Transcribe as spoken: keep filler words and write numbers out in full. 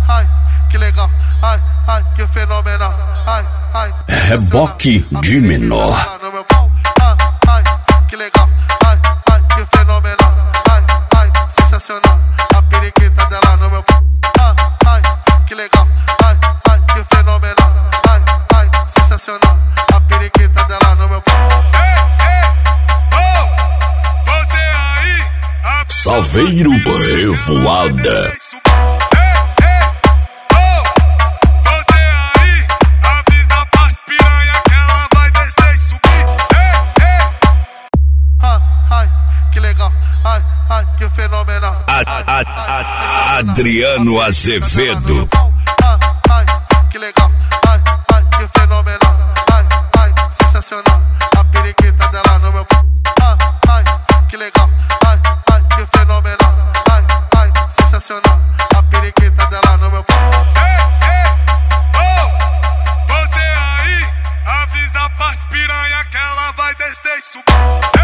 ai, que legal, ai, ai, que fenomenal, ai, ai. Reboque de menor. Ai, ai, que legal, ai, ai, que fenomenal, ai, ai, sensacional. A periquita dela no meu pau. Ai, ai, que legal, ai, ai, que fenomenal, ai, ai, sensacional. A periquita dela no meu pau. Saveiro Revoada. Ai, ai, que fenomenal. A, a, a, Adriano Azevedo. Ai, ai, que legal. Ai, ai, que fenomenal. Ai, ai, sensacional. A periquita dela no meu pau. Ai, ai, que legal. Ai, ai, que fenomenal. Ai, ai, sensacional. A periquita dela no meu pau. Ei, ei, oh, você aí, avisa pras piranha que ela vai descer e subir.